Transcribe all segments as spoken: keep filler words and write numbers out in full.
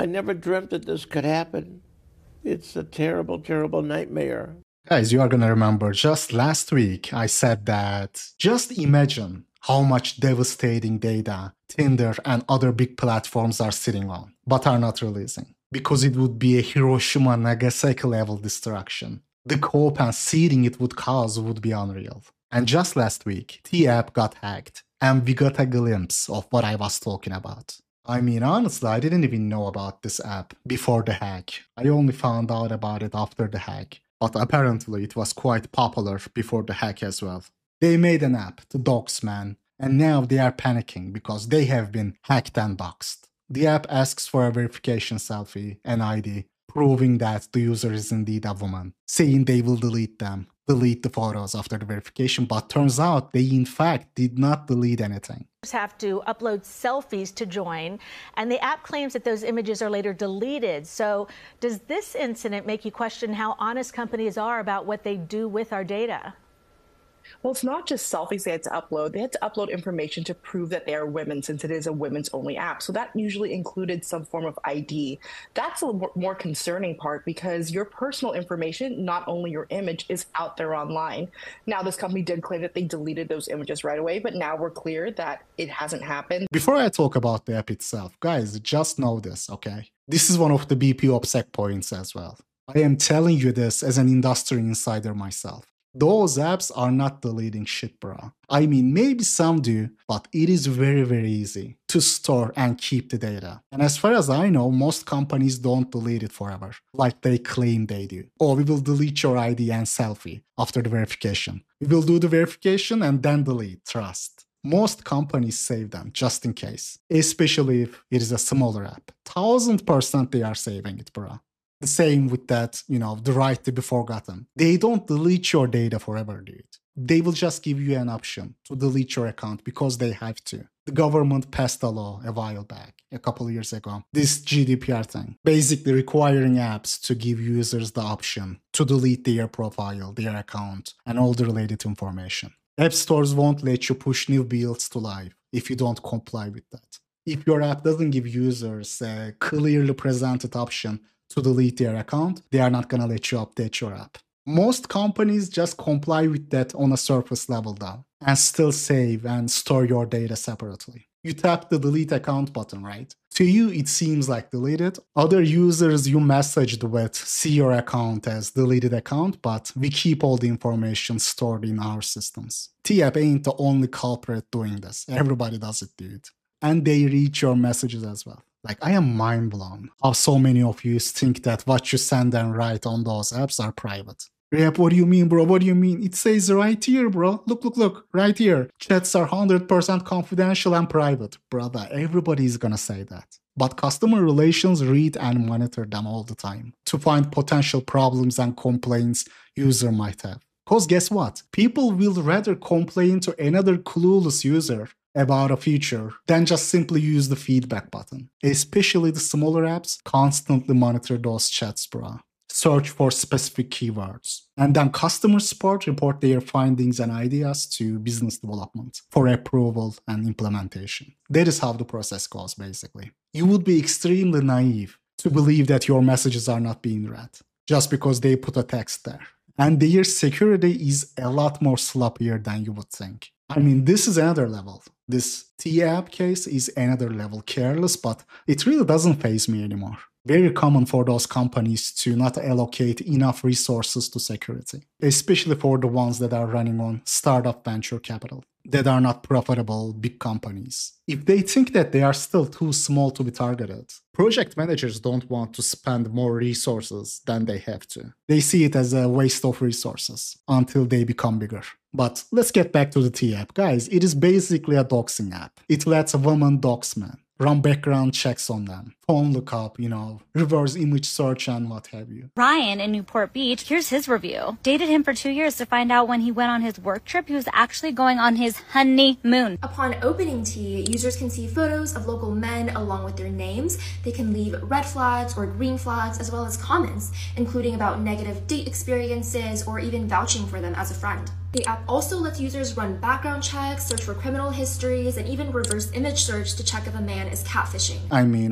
I never dreamt that this could happen. It's a terrible, terrible nightmare. Guys, you are going to remember just last week I said that just imagine how much devastating data Tinder and other big platforms are sitting on, but are not releasing. Because it would be a Hiroshima Nagasaki level destruction. The cope and seeding it would cause would be unreal. And just last week, T-App got hacked, and we got a glimpse of what I was talking about. I mean, honestly, I didn't even know about this app before the hack. I only found out about it after the hack. But apparently it was quite popular before the hack as well. They made an app, the Doxman, and now they are panicking because they have been hacked and doxed. The app asks for a verification selfie, an I D, proving that the user is indeed a woman, saying they will delete them, delete the photos after the verification, but turns out they in fact did not delete anything. Have to upload selfies to join, and the app claims that those images are later deleted. So does this incident make you question how honest companies are about what they do with our data? Well, it's not just selfies they had to upload. They had to upload information to prove that they are women, since it is a women's only app. So that usually included some form of I D. That's a more concerning part because your personal information, not only your image, is out there online. Now, this company did claim that they deleted those images right away, but now we're clear that it hasn't happened. Before I talk about the app itself, guys, just know this, okay? This is one of the B P OPSEC points as well. I am telling you this as an industry insider myself. Those apps are not deleting shit, bro. I mean, maybe some do, but it is very, very easy to store and keep the data. And as far as I know, most companies don't delete it forever, like they claim they do. Oh, we will delete your I D and selfie after the verification. We will do the verification and then delete, trust. Most companies save them just in case, especially if it is a smaller app. Thousand percent they are saving it, bro. The same with that, you know, the right to be forgotten. They don't delete your data forever, dude. They will just give you an option to delete your account because they have to. The government passed a law a while back, a couple of years ago. This G D P R thing, basically requiring apps to give users the option to delete their profile, their account, and all the related information. App stores won't let you push new builds to live if you don't comply with that. If your app doesn't give users a clearly presented option to delete their account, they are not gonna let you update your app. Most companies just comply with that on a surface level though, and still save and store your data separately. You tap the delete account button, right? To you, it seems like deleted. Other users you messaged with see your account as deleted account, but we keep all the information stored in our systems. T-App ain't the only culprit doing this. Everybody does it, dude. And they reach your messages as well. Like, I am mind blown how so many of you think that what you send and write on those apps are private. Rap, what do you mean, bro? What do you mean? It says right here, bro. Look, look, look, right here. Chats are one hundred percent confidential and private. Brother, everybody is gonna say that. But customer relations read and monitor them all the time to find potential problems and complaints user might have. Because guess what? People will rather complain to another clueless user about a feature than just simply use the feedback button. Especially the smaller apps constantly monitor those chats, bro. Search for specific keywords. And then customer support report their findings and ideas to business development for approval and implementation. That is how the process goes, basically. You would be extremely naive to believe that your messages are not being read just because they put a text there. And their security is a lot more sloppier than you would think. I mean, this is another level. This T-App case is another level careless, but it really doesn't faze me anymore. Very common for those companies to not allocate enough resources to security, especially for the ones that are running on startup venture capital, that are not profitable big companies. If they think that they are still too small to be targeted, project managers don't want to spend more resources than they have to. They see it as a waste of resources until they become bigger. But let's get back to the T-App. Guys, it is basically a doxing app. It lets a woman dox men, run background checks on them, phone lookup, you know, reverse image search and what have you. Ryan in Newport Beach, here's his review. Dated him for two years to find out when he went on his work trip, he was actually going on his honeymoon. Upon opening T, users can see photos of local men along with their names. They can leave red flags or green flags as well as comments, including about negative date experiences or even vouching for them as a friend. The app also lets users run background checks, search for criminal histories, and even reverse image search to check if a man is catfishing. I mean, I know criminal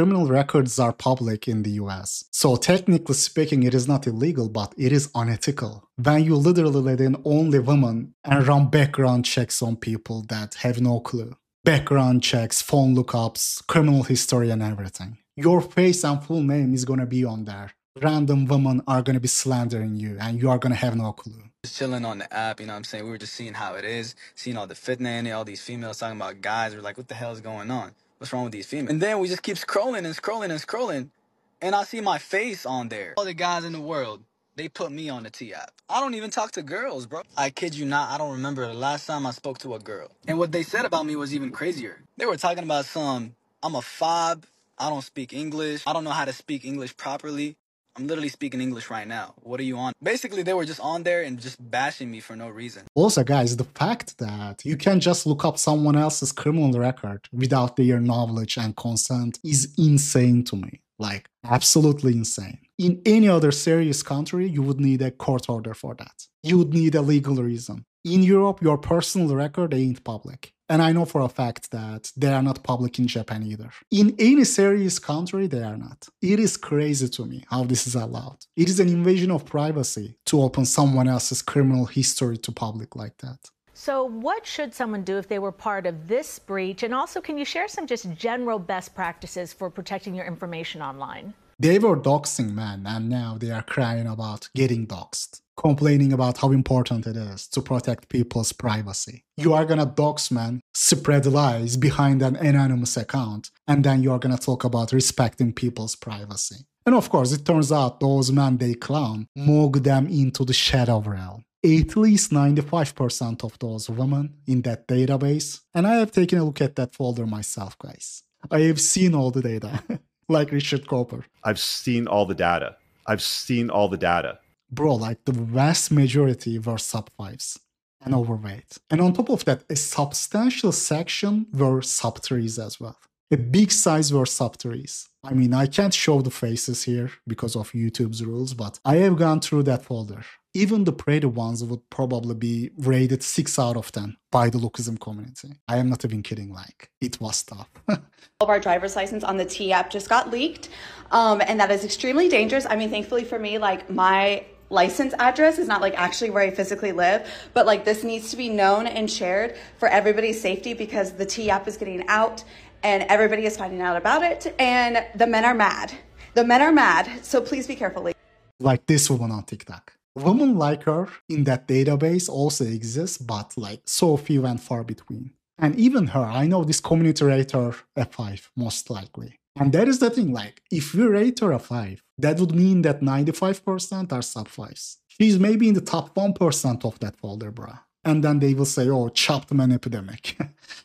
criminal records are public in the U S. So technically speaking, it is not illegal, but it is unethical. When you literally let in only women and run background checks on people that have no clue. Background checks, phone lookups, criminal history and everything. Your face and full name is gonna be on there. Random women are gonna be slandering you and you are gonna have no clue. Just chilling on the app, you know what I'm saying? We were just seeing how it is, seeing all the fitna in it, all these females talking about guys. We're like, what the hell is going on? What's wrong with these females? And then we just keep scrolling and scrolling and scrolling, and I see my face on there. All the guys in the world, they put me on the T app. I don't even talk to girls, bro. I kid you not, I don't remember the last time I spoke to a girl. And what they said about me was even crazier. They were talking about some, I'm a fob, I don't speak English, I don't know how to speak English properly. I'm literally speaking English right now. What are you on? Basically, they were just on there and just bashing me for no reason. Also, guys, the fact that you can just look up someone else's criminal record without their knowledge and consent is insane to me. Like, absolutely insane. In any other serious country, you would need a court order for that. You would need a legal reason. In Europe, your personal record ain't public. And I know for a fact that they are not public in Japan either. In any serious country, they are not. It is crazy to me how this is allowed. It is an invasion of privacy to open someone else's criminal history to public like that. So what should someone do if they were part of this breach? And also, can you share some just general best practices for protecting your information online? They were doxing men, and now they are crying about getting doxed, complaining about how important it is to protect people's privacy. You are gonna dox man, spread lies behind an anonymous account, and then you're gonna talk about respecting people's privacy. And of course, it turns out those men they clown mog them into the shadow realm. At least ninety-five percent of those women in that database, and I have taken a look at that folder myself, guys. I have seen all the data. Like Richard Cooper. I've seen all the data. I've seen all the data. Bro, like the vast majority were sub fives and overweight. And on top of that, a substantial section were sub threes as well. A big size were sub threes. I mean, I can't show the faces here because of YouTube's rules, but I have gone through that folder. Even the pretty ones would probably be rated six out of ten by the lookism community. I am not even kidding, like, it was tough. All of our driver's license on the T app just got leaked, um, and that is extremely dangerous. I mean, thankfully for me, like, my license address is not like actually where I physically live, but like this needs to be known and shared for everybody's safety because the T app is getting out and everybody is finding out about it, and the men are mad. The men are mad, so please be careful. Like this woman on TikTok. Women like her in that database also exist, but like so few and far between. And even her, I know this community rate her a five, most likely. And that is the thing, like, if we rate her a five, that would mean that ninety-five percent are sub fives. She's maybe in the top one percent of that folder, bruh. And then they will say, oh, chopped man epidemic.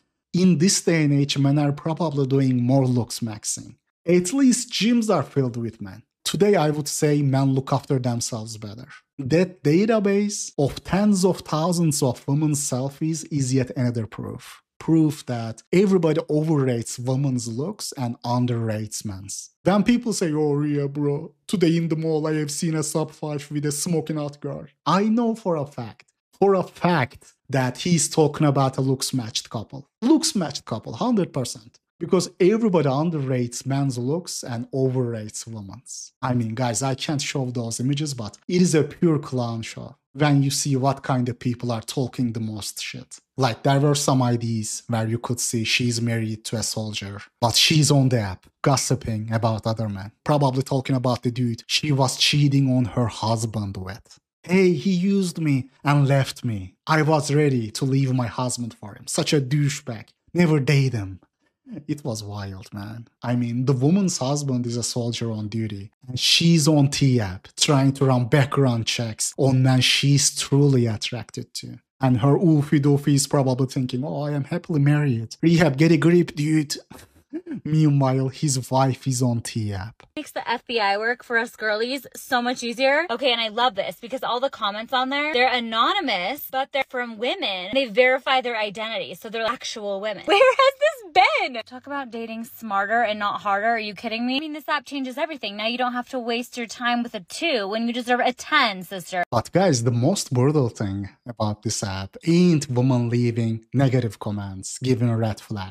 In this day and age, men are probably doing more looks maxing. At least gyms are filled with men. Today, I would say men look after themselves better. That database of tens of thousands of women's selfies is yet another proof. Proof that everybody overrates women's looks and underrates men's. Then people say, oh yeah bro, today in the mall I have seen a sub five with a smoking hot girl. I know for a fact, for a fact that he's talking about a looks matched couple. Looks matched couple, one hundred percent. Because everybody underrates men's looks and overrates women's. I mean, guys, I can't show those images, but it is a pure clown show when you see what kind of people are talking the most shit. Like, there were some I Ds where you could see she's married to a soldier, but she's on the app gossiping about other men, probably talking about the dude she was cheating on her husband with. Hey, he used me and left me. I was ready to leave my husband for him. Such a douchebag. Never date him. It was wild, man. I mean, the woman's husband is a soldier on duty, and she's on T app trying to run background checks on men she's truly attracted to. And her oofy doofy is probably thinking, oh, I am happily married. Rehab, get a grip, dude. Meanwhile, his wife is on T app. Makes the F B I work for us girlies so much easier. Okay, and I love this because all the comments on there, they're anonymous, but they're from women. They verify their identity, so they're actual women. Where has this been? Talk about dating smarter and not harder. Are you kidding me? I mean, this app changes everything. Now you don't have to waste your time with a two when you deserve a ten, sister. But guys, the most brutal thing about this app ain't women leaving negative comments, giving red flags.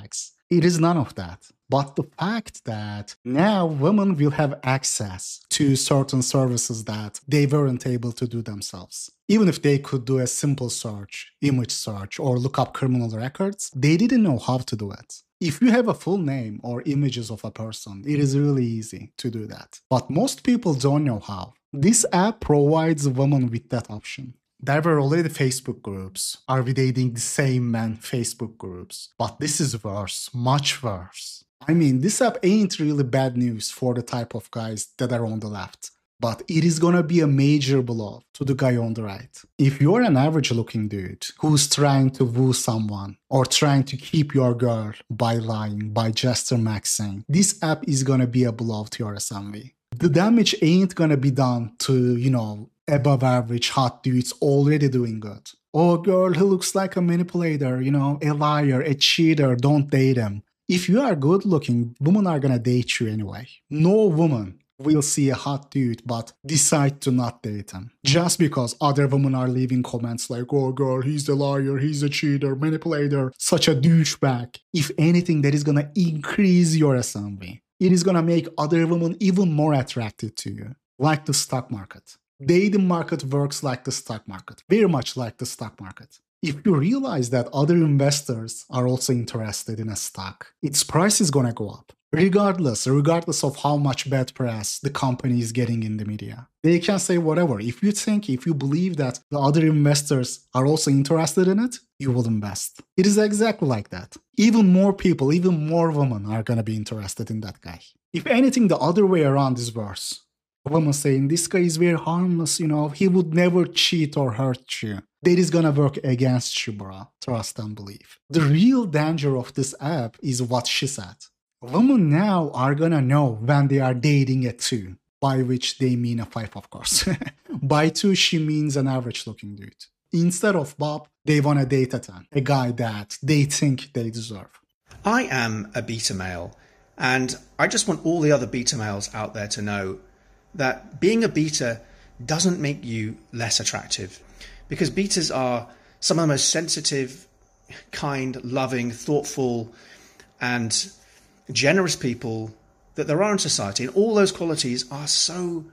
It is none of that. But the fact that now women will have access to certain services that they weren't able to do themselves. Even if they could do a simple search, image search, or look up criminal records, they didn't know how to do it. If you have a full name or images of a person, it is really easy to do that. But most people don't know how. This app provides women with that option. There were already Facebook groups, Are We Dating the Same Men Facebook groups. But this is worse, much worse. I mean, this app ain't really bad news for the type of guys that are on the left. But it is gonna be a major blow to the guy on the right. If you're an average looking dude who's trying to woo someone or trying to keep your girl by lying, by gesture maxing, this app is gonna be a blow to your S M V. The damage ain't gonna be done to, you know, above average hot dudes already doing good. Oh, girl, he looks like a manipulator, you know, a liar, a cheater, don't date him. If you are good looking, women are gonna date you anyway. No woman will see a hot dude but decide to not date him. Just because other women are leaving comments like, oh girl, he's a liar, he's a cheater, manipulator, such a douchebag. If anything, that is gonna increase your S M V. It is gonna make other women even more attracted to you. Like the stock market. Dating market works like the stock market. Very much like the stock market. If you realize that other investors are also interested in a stock, its price is gonna go up. Regardless, regardless of how much bad press the company is getting in the media. They can say whatever. If you think, if you believe that the other investors are also interested in it, you will invest. It is exactly like that. Even more people, even more women are gonna be interested in that guy. If anything, the other way around is worse. A woman saying, this guy is very harmless, you know, he would never cheat or hurt you. That is gonna work against you, bro. Trust and believe. The real danger of this app is what she said. Women now are gonna know when they are dating a two, by which they mean a five, of course. By two, she means an average looking dude. Instead of Bob, they wanna date a ten, a guy that they think they deserve. I am a beta male, and I just want all the other beta males out there to know that being a beta doesn't make you less attractive, because betas are some of the most sensitive, kind, loving, thoughtful, and generous people that there are in society, and all those qualities are so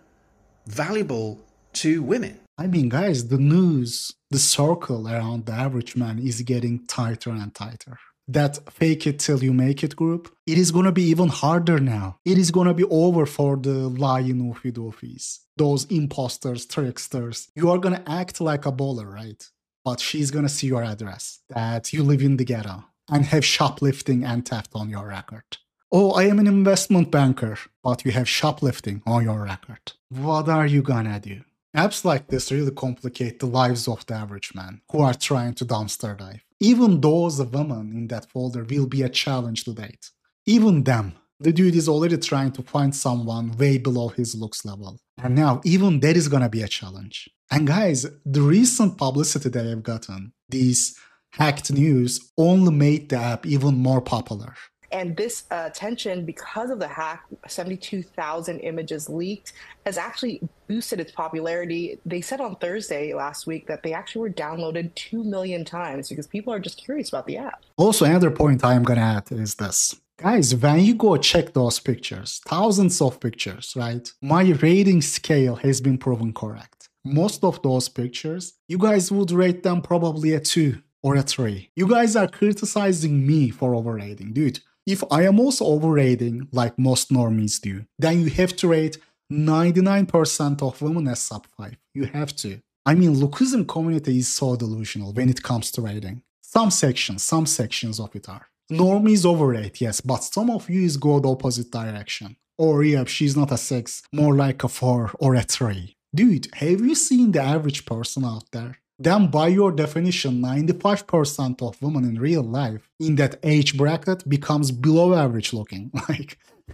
valuable to women. I mean, guys, the news, the circle around the average man is getting tighter and tighter. That fake it till you make it group, it is gonna be even harder now. It is gonna be over for the lying oofy doofies, those imposters, tricksters. You are gonna act like a baller, right? But she's gonna see your address, that you live in the ghetto, and have shoplifting and theft on your record. Oh, I am an investment banker, but you have shoplifting on your record. What are you gonna do? Apps like this really complicate the lives of the average man who are trying to dumpster dive. Even those women in that folder will be a challenge to date. Even them. The dude is already trying to find someone way below his looks level. And now even that is gonna be a challenge. And guys, the recent publicity they have gotten, these hacked news, only made the app even more popular. And this uh, attention, because of the hack, seventy-two thousand images leaked, has actually boosted its popularity. They said on Thursday last week that they actually were downloaded two million times because people are just curious about the app. Also, another point I am going to add is this. Guys, when you go check those pictures, thousands of pictures, right? My rating scale has been proven correct. Most of those pictures, you guys would rate them probably a two or a three. You guys are criticizing me for overrating. Dude, if I am also overrating like most normies do, then you have to rate ninety-nine percent of women as sub five. You have to. I mean, lookism community is so delusional when it comes to rating. Some sections, some sections of it are. Normies overrate, yes, but some of you is go the opposite direction. Or yeah, she's not a six, more like a four or a three. Dude, have you seen the average person out there? Then by your definition, ninety-five percent of women in real life in that age bracket becomes below average looking. Like,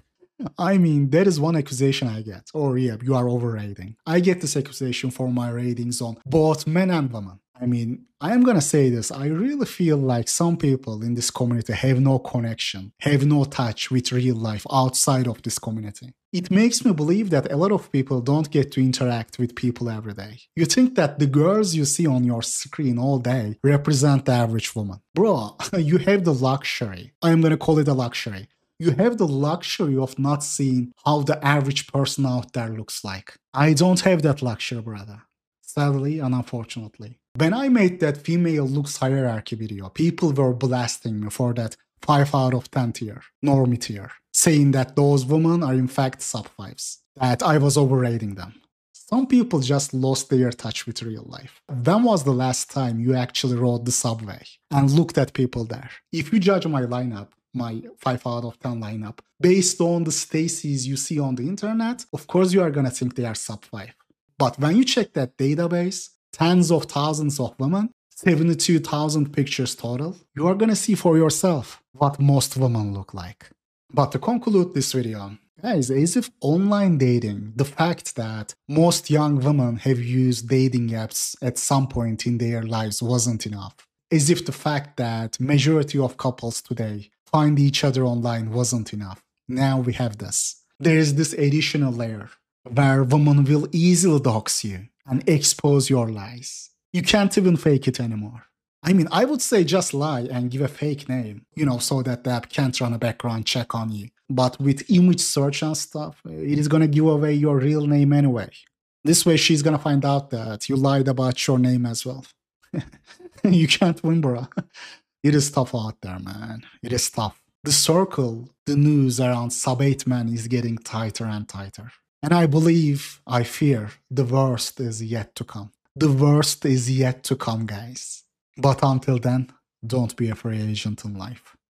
I mean, that is one accusation I get. Or yeah, you are overrating. I get this accusation for my ratings on both men and women. I mean, I'm gonna say this. I really feel like some people in this community have no connection, have no touch with real life outside of this community. It makes me believe that a lot of people don't get to interact with people every day. You think that the girls you see on your screen all day represent the average woman. Bro, you have the luxury. I'm gonna call it a luxury. You have the luxury of not seeing how the average person out there looks like. I don't have that luxury, brother. Sadly and unfortunately. When I made that female looks hierarchy video, people were blasting me for that five out of ten tier, normie tier, saying that those women are in fact sub fives, that I was overrating them. Some people just lost their touch with real life. When was the last time you actually rode the subway and looked at people there? If you judge my lineup, my five out of ten lineup, based on the Stacy's you see on the internet, of course you are gonna think they are sub five. But when you check that database, tens of thousands of women, seventy-two thousand pictures total, you are gonna see for yourself what most women look like. But to conclude this video, guys, as if online dating, the fact that most young women have used dating apps at some point in their lives wasn't enough. As if the fact that majority of couples today find each other online wasn't enough. Now we have this. There is this additional layer where women will easily dox you and expose your lies. You can't even fake it anymore. I mean, I would say just lie and give a fake name, you know, so that the app can't run a background check on you. But with image search and stuff, it is going to give away your real name anyway. This way, she's going to find out that you lied about your name as well. You can't win, bro. It is tough out there, man. It is tough. The circle, the news around sub eight men is getting tighter and tighter. And I believe, I fear, the worst is yet to come. The worst is yet to come, guys. But until then, don't be a free agent in life.